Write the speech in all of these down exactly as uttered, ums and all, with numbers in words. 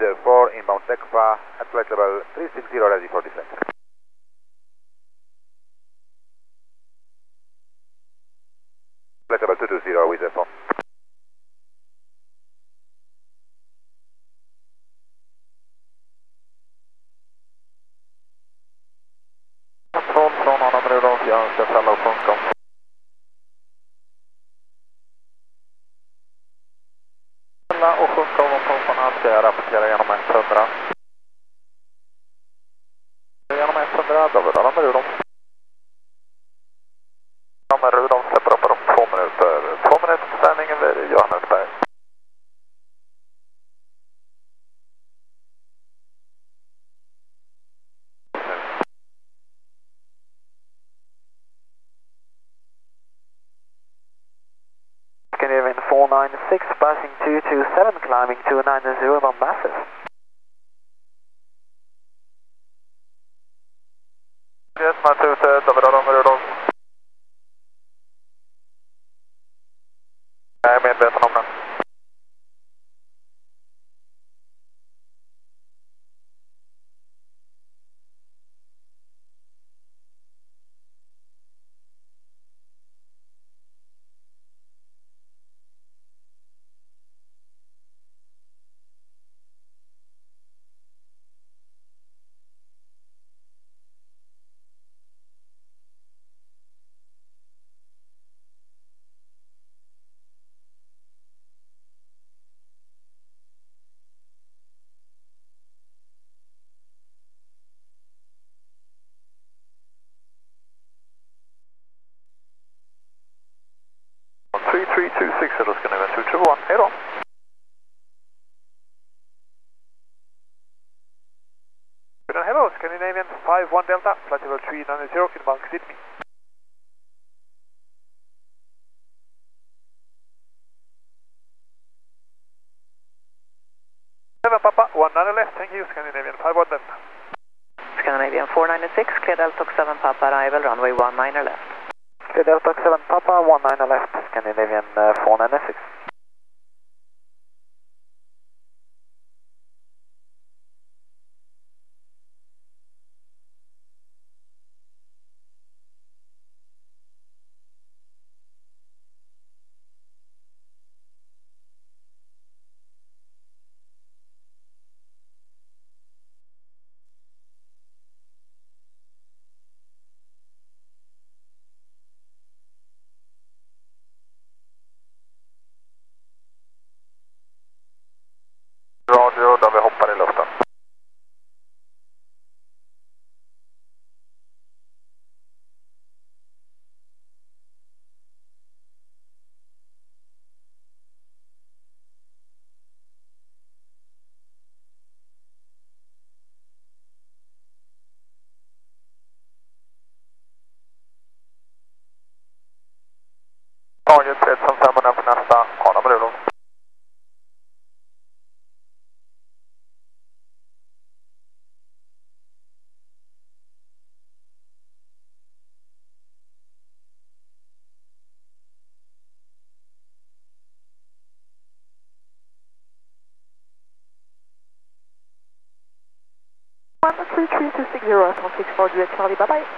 uh, four inbound takeoff at flight level three sixty, ready for descent. Flight level two two zero with the four. Från, från Adam Rudolf, jag ska ställa upp från och sjunka ovanpå från ska jag rapportera genom etthundra. Genom etthundra, David Adam Rudolf. Adam Rudolf släpper upp om två minuter. Två minuter ställning över Johannesberg. Scandinavian four nine six, passing two two seven, climbing two nine zero, non-massive. Yes, Matute, David Adam Rudolf. Jag är medveten om det. three three two six, då ska ni vara two two one, hej då. Hello, Scandinavian five one Delta, flight level three nine zero, inbound Sydney. seven Papa, one nine left, thank you, Scandinavian five one Delta. Scandinavian four nine six, clear Delta seven Papa, arrival runway one nine left. Clear Delta seven Papa, one nine left, Scandinavian uh, four nine six. Radio där vi hoppar i luften. Taget tre som femhundra för nästa, Adam Rudolf. one three three two six zero, one six four, U S Charlie, bye bye.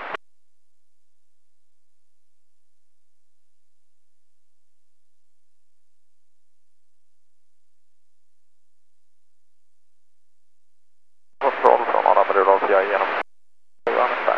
Kontroll från Adam Rudolf, jag är igenom Johannesberg.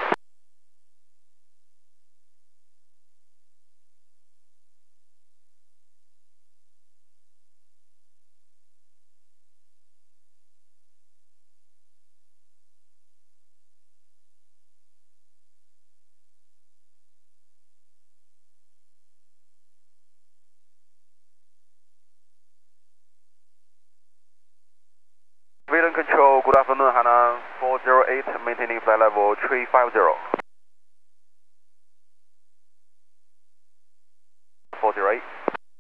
Vision control, good afternoon, Hana four zero eight, maintaining flight level three five zero. four zero eight.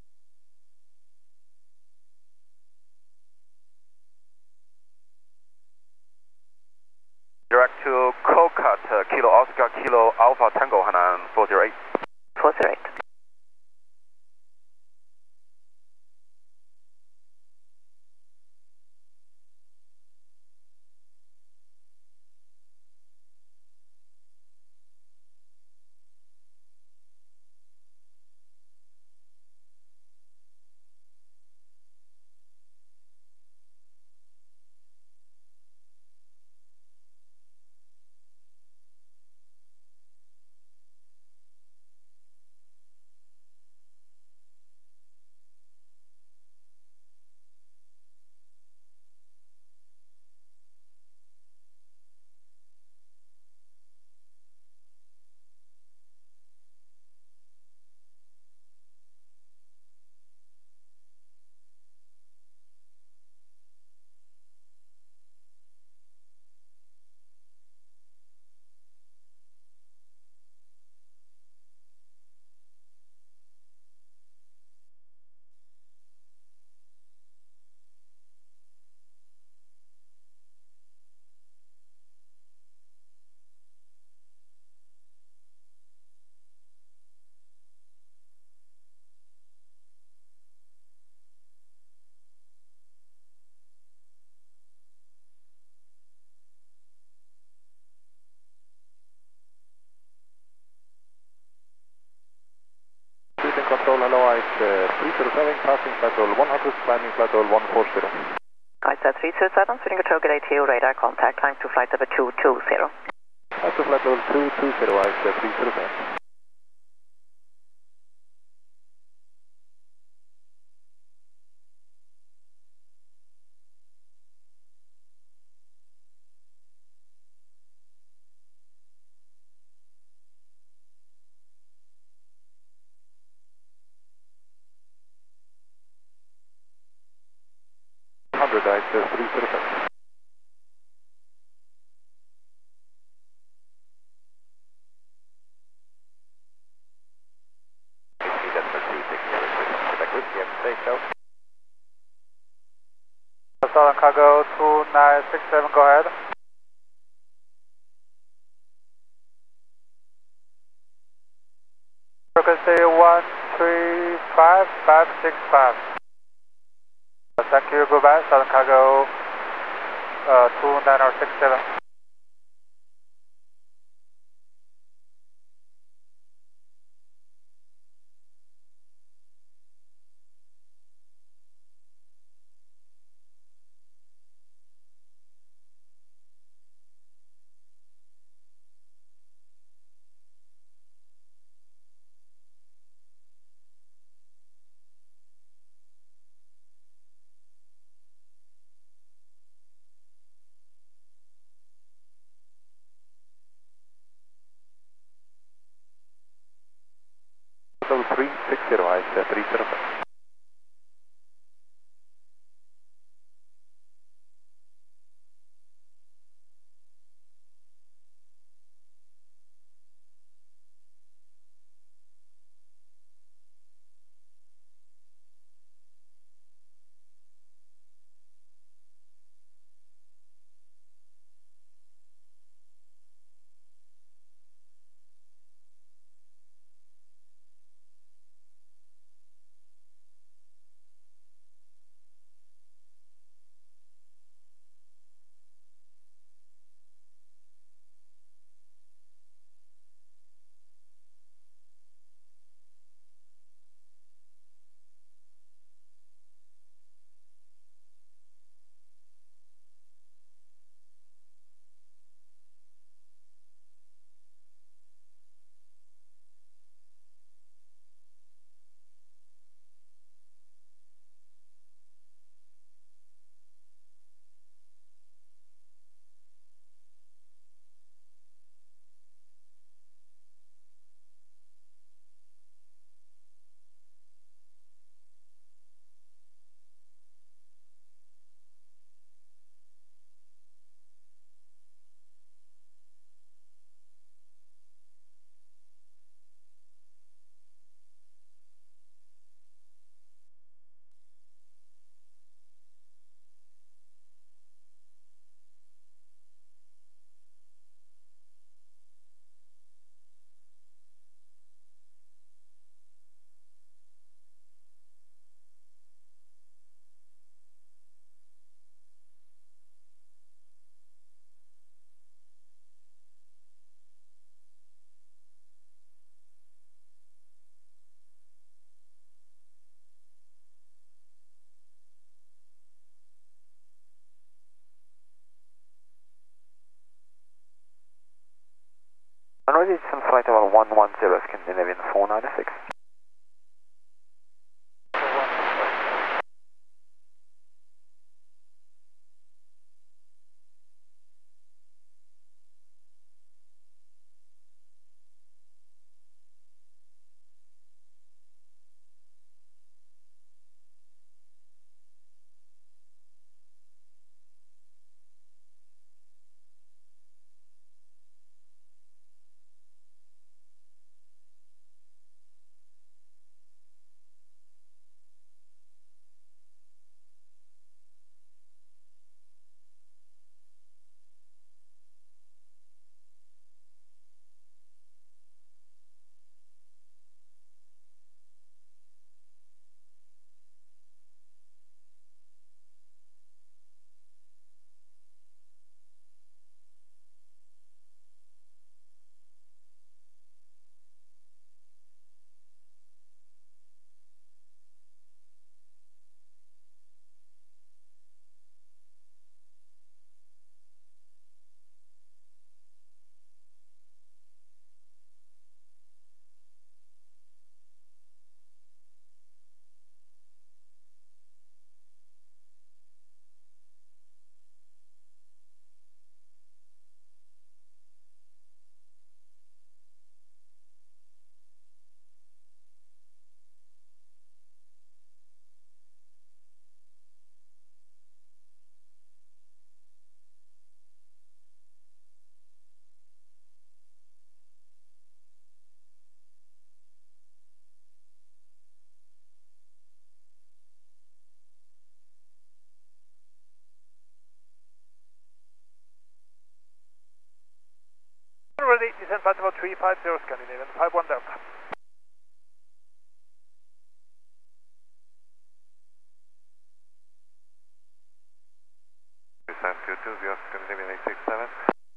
Direct to Kolkat, uh, Kilo Oscar, Kilo Alpha Tango, Hana four zero eight. four zero eight. zero seven, passing flight level one hundred, climbing flight level one four zero. I said three zero seven, Swedish Target A T O radar contact, climb to flight level two two zero. Climb to flight level two two zero, I said three zero seven. one hundred, I said three zero seven. Southern Cargo two nine six seven, go ahead. Frequency one three five five six five. Thank you, goodbye, Southern Cargo uh, two nine six seven. Level three six zero, I said three zero seven. Norwegian flight level one one zero, Scandinavian four nine six. three five zero Scandinavian, five one Delta. San two two, we are Scandinavian eight six seven.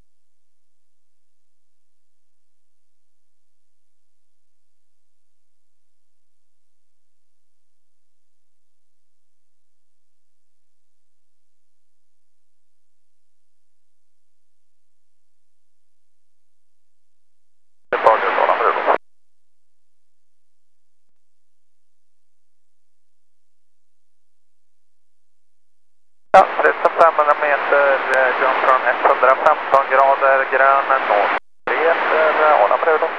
Ja, ruta femhundra meter, jump från etthundrafemton grader, grön norr. Meter, Adam Rudolf.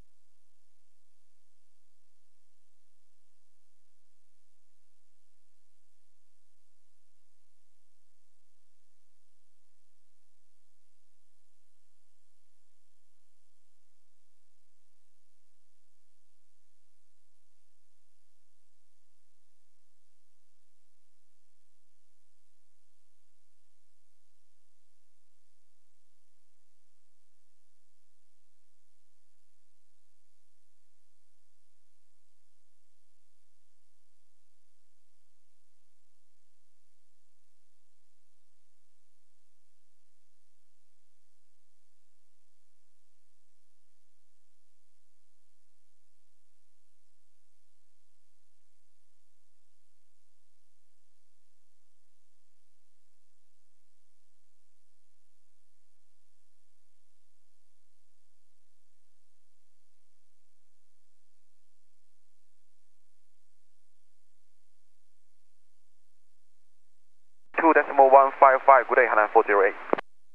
two decimal one five five, good day, Hainan four zero eight.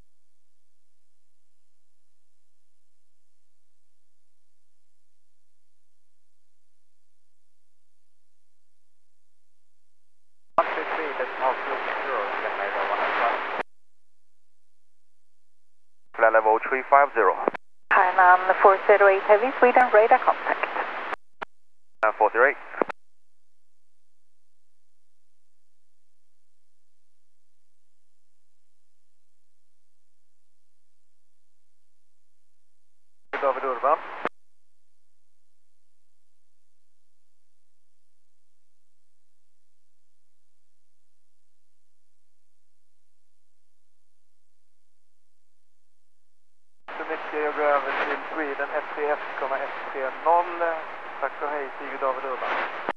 Flight level three five zero. Hainan four zero eight, heavy Sweden, radar contact. Hainan four zero eight. David Urban. Så mycket, jag går över till Sweden ett tre ett komma ett tre noll. Tack och hej, Sigurd David Urban.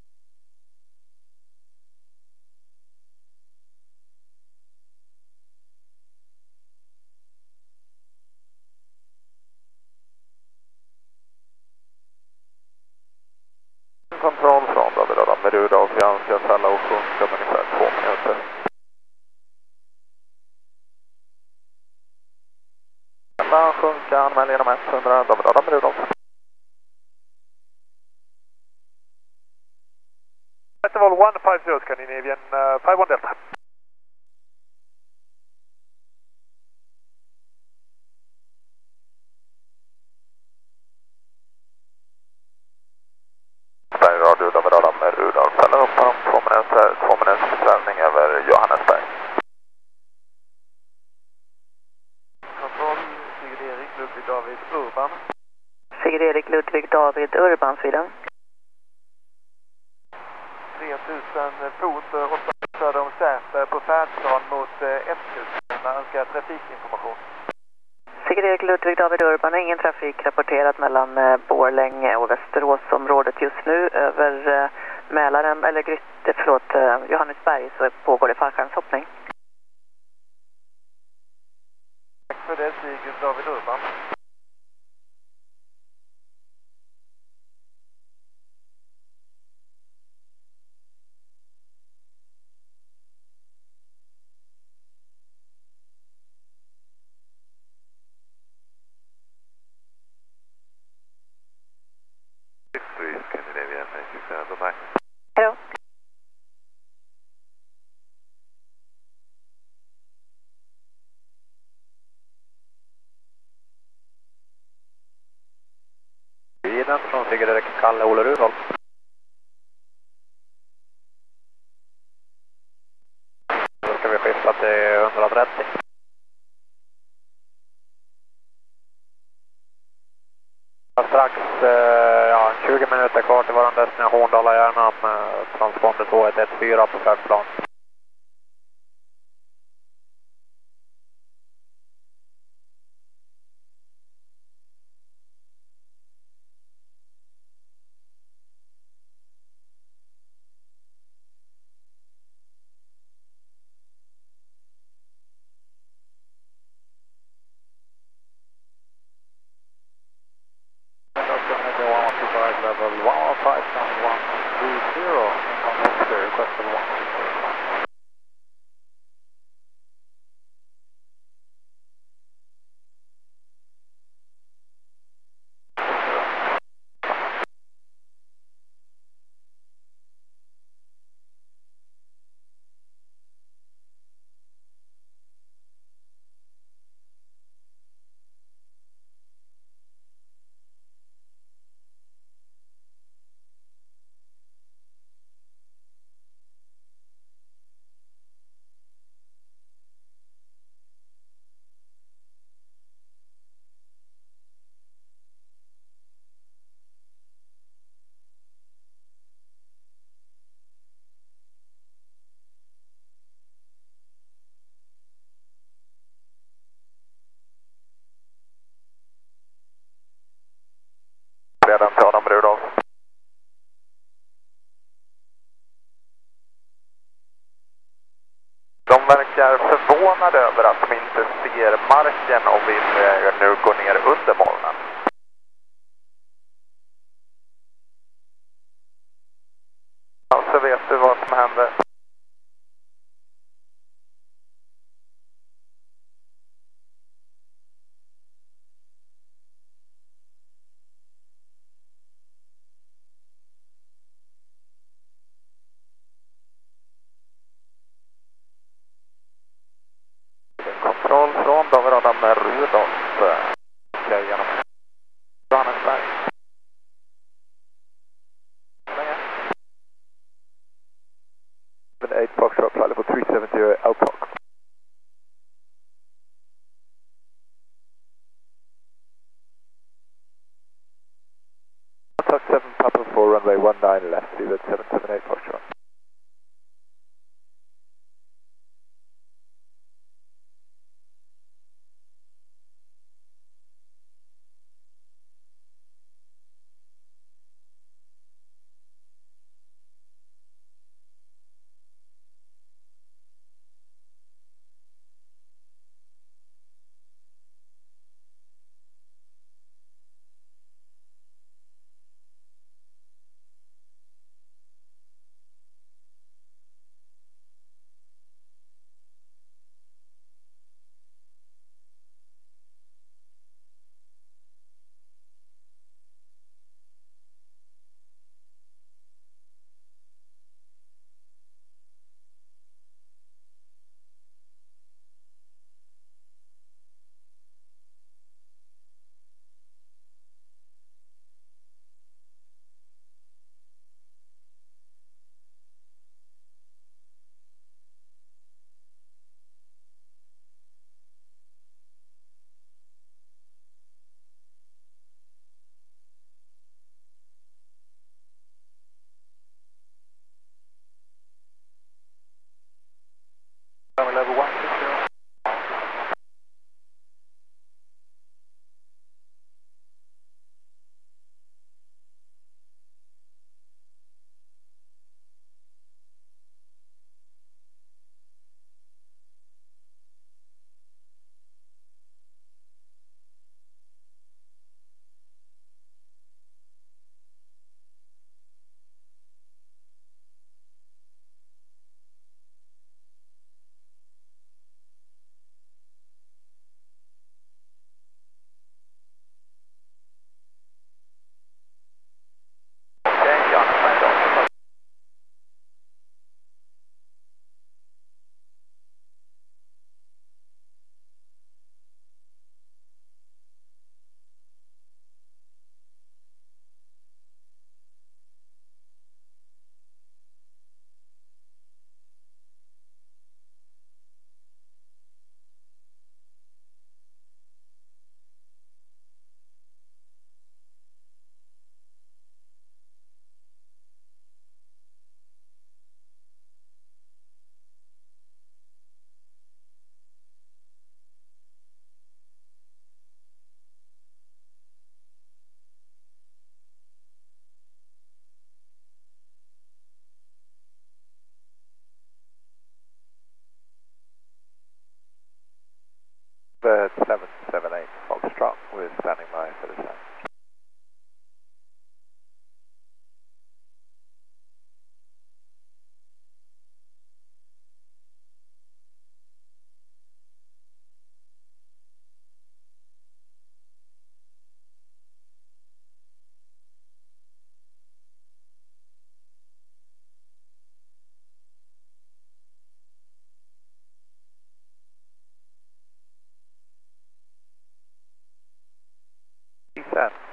Kontroll från David Urban med Rudolf, vi anser att alla och sjunka om ungefär två minuter. Man sjunka, anmäl genom etthundra, David Urban med Rudolf. Festival one five zero Scandinavian, uh, five one Delta. Radio David Urban med Rudolf, ställer upp på två minuter, två minuters försäljning över Johannesberg. Kontroll, Sigurd Erik Ludvig David Urban. Sigurd Erik Ludvig David Urban, Sweden. tre tusen fot, åtta söder om Säter på färdplan mot Eskilstuna, önskar trafikinformation. Sigurd Erik Ludvig David Urban, ingen trafik rapporterad mellan eh, Borlänge och Västeråsområdet just nu. Över eh, Mälaren, eller Grytte, förlåt, eh, Johannesberg, så pågår det fallskärmshoppning. Tack för det, Sigurd David Urban. Hej då. Sweden från Sigurd Erik Kalle Olle Rudolf. Då ska vi skifta till etthundratrettio. eh, ja, tjugo minuter kvar till vår destination Dala-Järnhamn, eh, transponder två ett ett fyra på färdplan. Level one five one three zero, request level one two zero. Redan till Adam Rudolf. De verkar förvånade över att de inte ser marken och vill nu gå ner under molnen. Alltså vet du vad som händer? Kontroll från David Adam Rudolf. Okej, genom Johannesberg. eight Foxtrot, flight level three seventy L P O C. Contact seven Papa four, runway one nine left, leave at seven seven eight Foxtrot.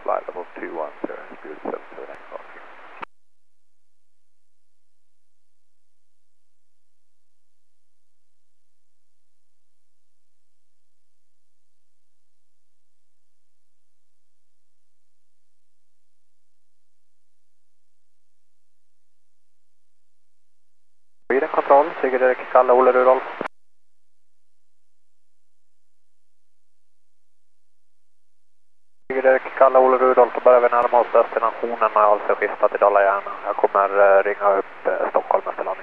flight level two one zero, Spirit seven seven eight Foxtrot. Sweden kontroll, Sigurd Erik Kalle, Olle Rudolf. Sigurd Erik Kalle, Olle Rudolf, då börjar vi närma oss destinationen och jag har alltså skiftat till Dala-Järna. Jag kommer uh, ringa upp uh, Stockholm efter landning.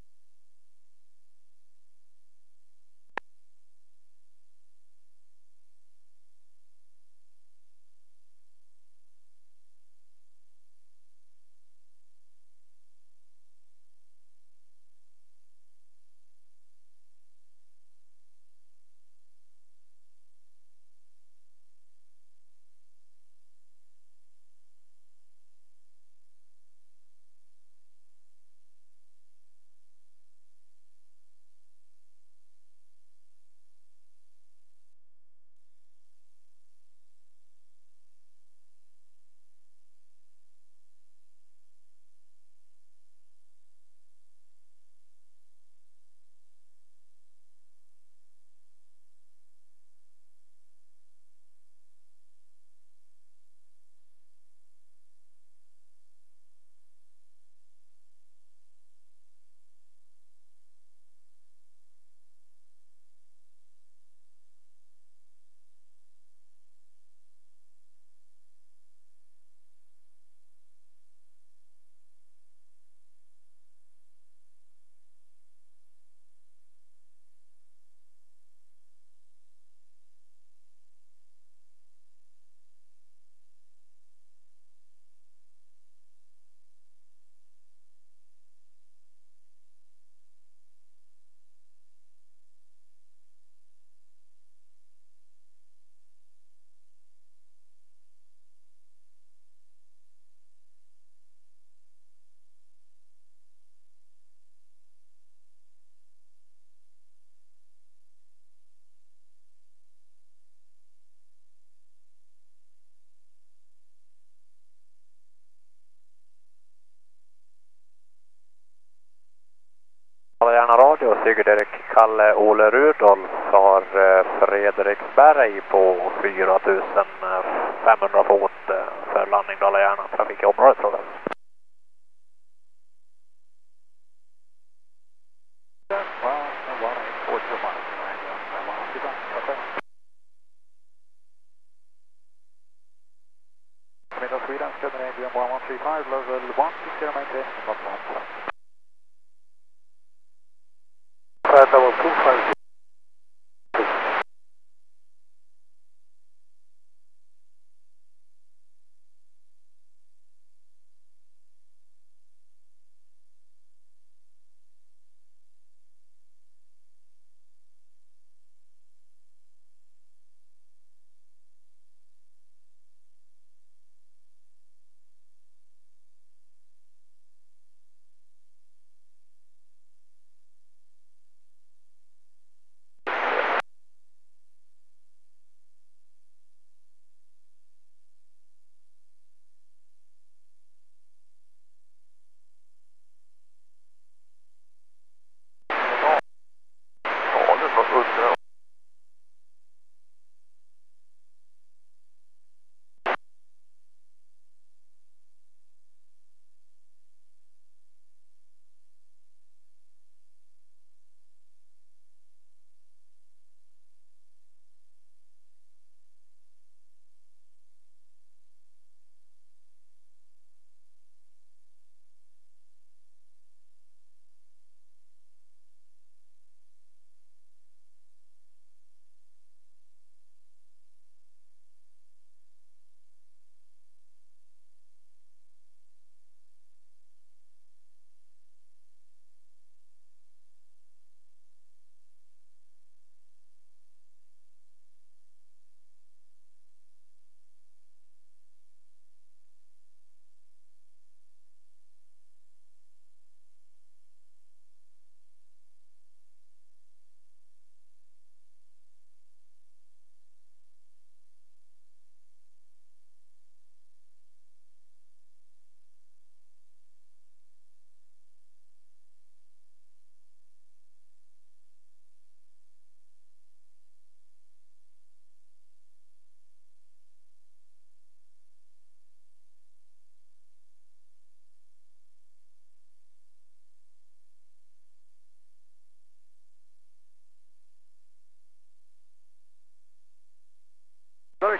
Dala-Järna radio, Sigurd Erik Kalle, Olle Rudolf har uh, Fredriksberg på fyra tusen femhundra fot uh, för landning Dala-Järna, trafik i området tror jag. Sweden, Scandinavian one one three five, level one six zero, maintain, not one. Flight level two five zero.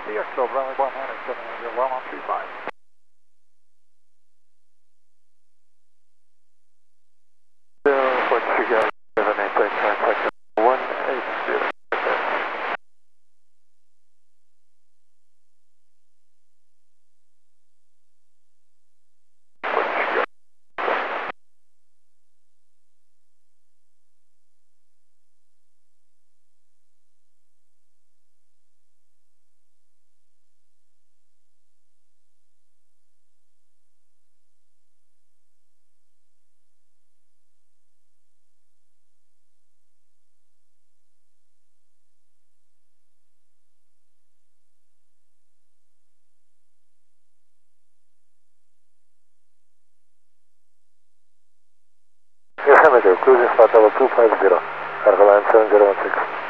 Eklöf, runway one nine seven, one one three five. Portugal, seven eight eight nine section, one eight zero. Yes, Amateur, cruising spot level two five zero, Cargo line seven zero one six.